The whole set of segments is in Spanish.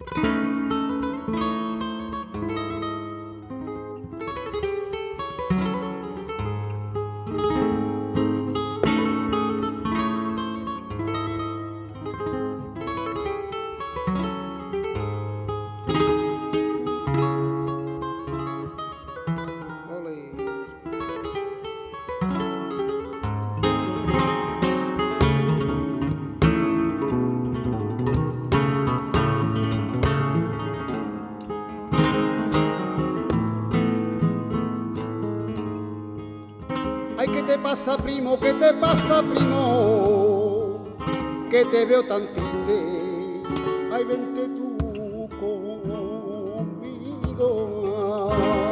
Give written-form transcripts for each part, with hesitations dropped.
Ay, ¿qué te pasa, primo? ¿Qué te pasa, primo? Que te veo tan triste. Ay, vente tú conmigo.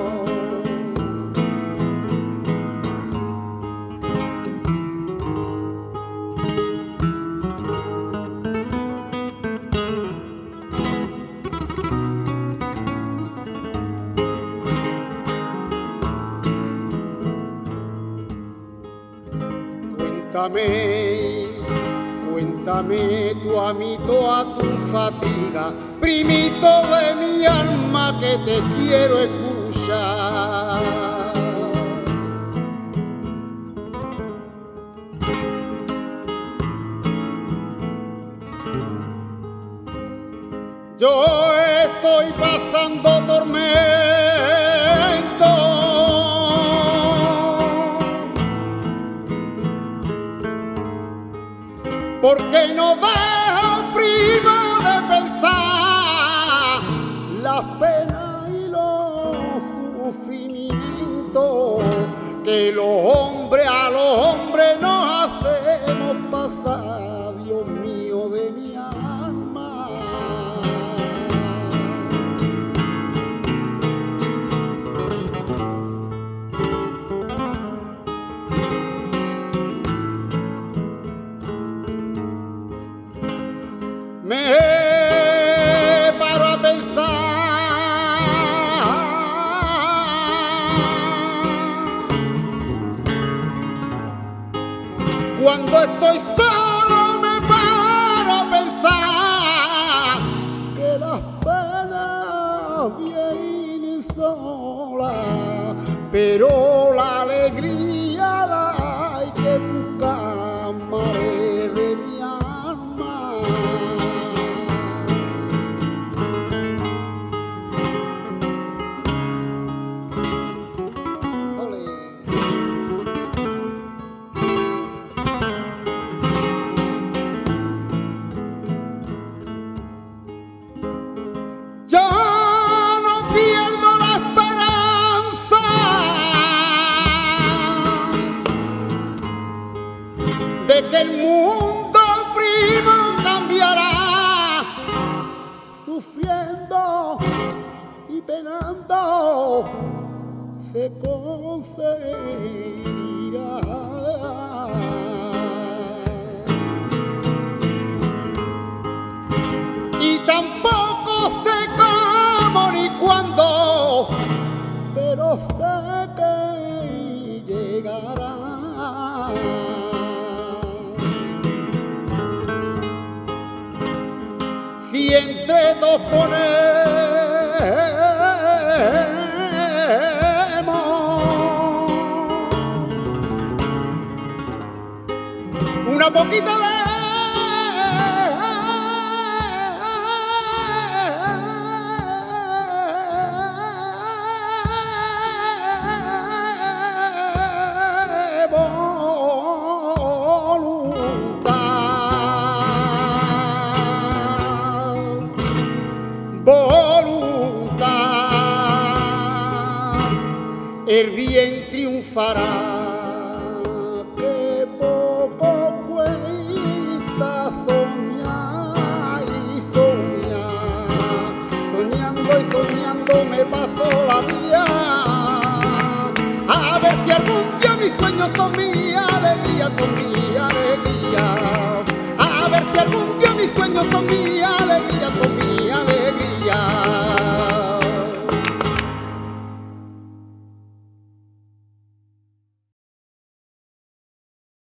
Cuéntame tu amito a tu fatiga, primito de mi alma que te quiero escuchar. Yo estoy pasando tormento, porque no dejo, primo, de pensar las penas y los sufrimientos que los hombres a los hombres nos hacemos pasar, Dios mío de mi alma. Me paro a pensar cuando estoy solo, me paro a pensar que las penas vienen solas, pero la alegría la hay que buscar, madre de mi alma. Yo no pierdo la esperanza de que el mundo, primo, cambiará, sufriendo y penando se conseguirá. Y tampoco sé cómo ni cuándo, pero sé que llegará. Si entre dos ponemos una poquita de voluntad, el bien triunfará.